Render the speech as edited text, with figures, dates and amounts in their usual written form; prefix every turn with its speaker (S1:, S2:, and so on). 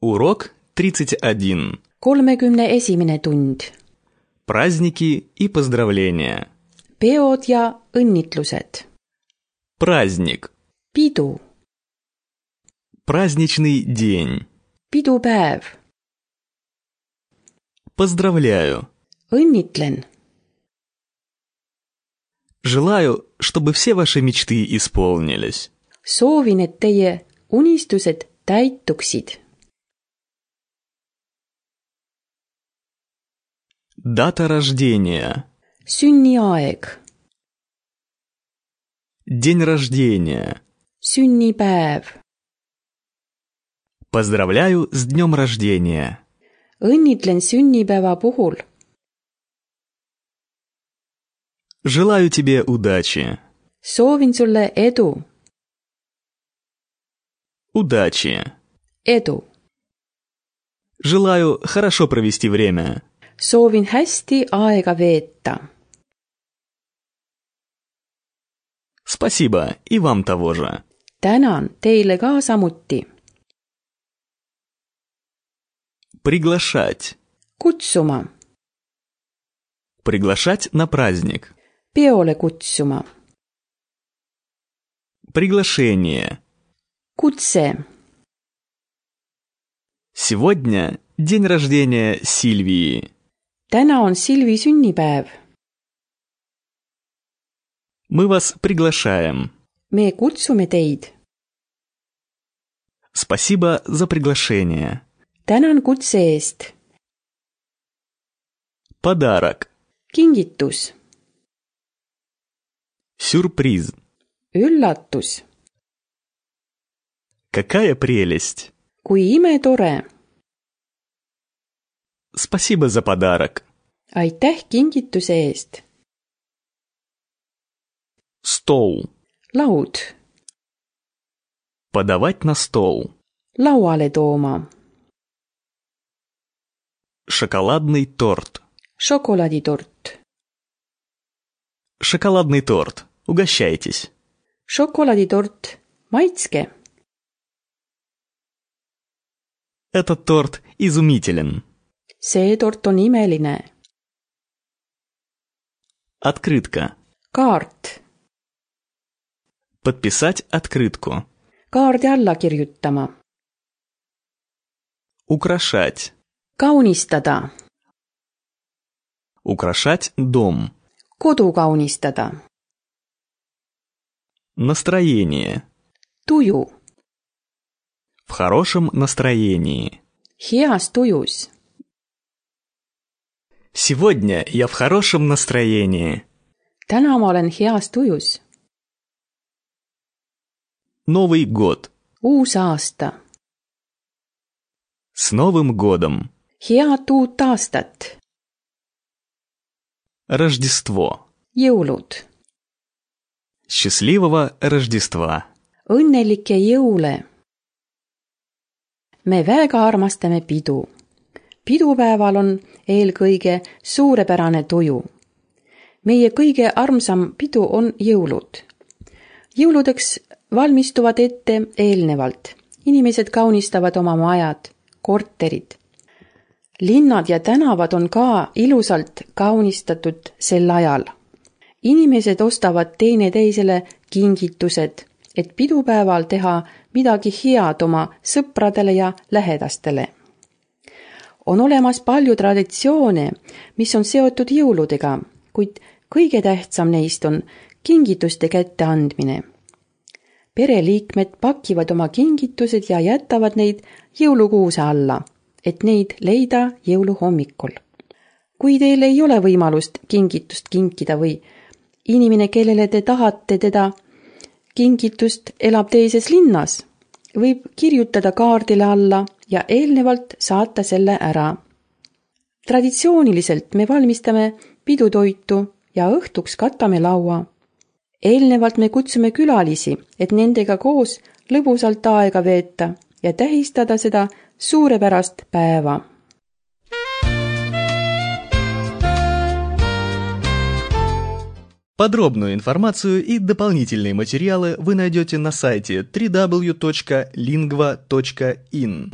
S1: Урок 31.
S2: 31. tund.
S1: Праздники и поздравления.
S2: Peod ja õnnitlused.
S1: Праздник.
S2: Pidu.
S1: Праздничный день.
S2: Pidupäev.
S1: Поздравляю.
S2: Õnnitlen.
S1: Желаю, чтобы все ваши мечты исполнились.
S2: Soovin, et teie unistused täituksid.
S1: Дата рождения.
S2: Sünniaeg.
S1: День рождения.
S2: Sünnipäev.
S1: Поздравляю с днем рождения.
S2: Õnnitlen sünnipäeva puhul.
S1: Желаю тебе удачи.
S2: Soovin sulle edu.
S1: Удачи.
S2: Edu.
S1: Желаю хорошо провести время.
S2: Soovin hästi aega veeta.
S1: Спасибо, и вам того же.
S2: Tänan teile ka samuti.
S1: Приглашать.
S2: Kutsuma.
S1: Приглашать на праздник.
S2: Peole kutsuma.
S1: Приглашение.
S2: Kutse.
S1: Сегодня день рождения Сильвии.
S2: Täna on Silvi sünnipäev.
S1: Мы вас приглашаем.
S2: Me kutsume teid.
S1: Спасибо за приглашение.
S2: Tänan kutse eest.
S1: Подарок.
S2: Kingitus.
S1: Сюрприз.
S2: Üllatus.
S1: Какая прелесть.
S2: Kui imetore.
S1: Спасибо за подарок.
S2: Aitäh kingituse eest.
S1: Стол.
S2: Laud.
S1: Подавать на стол.
S2: Lauale tooma.
S1: Шоколадный торт.
S2: Šokolaaditort.
S1: Шоколадный торт. Угощайтесь.
S2: Šokolaaditort. Maitske.
S1: Этот торт изумителен.
S2: See tort on imeline.
S1: Открытка.
S2: Kaart.
S1: Подписать открытку.
S2: Kaardi alla kirjutama.
S1: Украшать.
S2: Kaunistada.
S1: Украшать дом.
S2: Kodu kaunistada.
S1: Настроение.
S2: Tuju.
S1: В хорошем настроении.
S2: Heas tujus.
S1: Сегодня я в хорошем настроении.
S2: Täna ma olen heas tujus.
S1: Новый год.
S2: Uus aasta.
S1: С Новым годом.
S2: Head uut aastat.
S1: Рождество.
S2: Jõulud.
S1: Счастливого Рождества.
S2: Õnnelikke jõule. Me väga armastame pidu. Pidupäeval on eelkõige suurepärane tuju. Meie kõige armsam pidu on jõulud. Jõuludeks valmistuvad ette eelnevalt. Inimesed kaunistavad oma majad, korterid. Linnad ja tänavad on ka ilusalt kaunistatud sel ajal. Inimesed ostavad teineteisele kingitused, et pidupäeval teha midagi head oma sõpradele ja lähedastele. On olemas palju traditsioone, mis on seotud jõuludega, kuid kõige tähtsam neist on kingituste kätteandmine. Pereliikmed pakivad oma kingitused ja jätavad neid jõulukuuse alla, et neid leida jõuluhommikul. Kui teil ei ole võimalust kingitust kinkida või inimene, kellele te tahate teda kingitust, elab teises linnas, võib kirjutada kaardile alla ja eelnevalt saata selle ära. Traditsiooniliselt me valmistame pidutoitu ja õhtuks katame laua. Eelnevalt me kutsume külalisi, et nendega koos lõbusalt aega veeta ja tähistada seda suurepärast päeva.
S1: Подробную информацию и дополнительные материалы вы найдете на сайте www.lingva.in.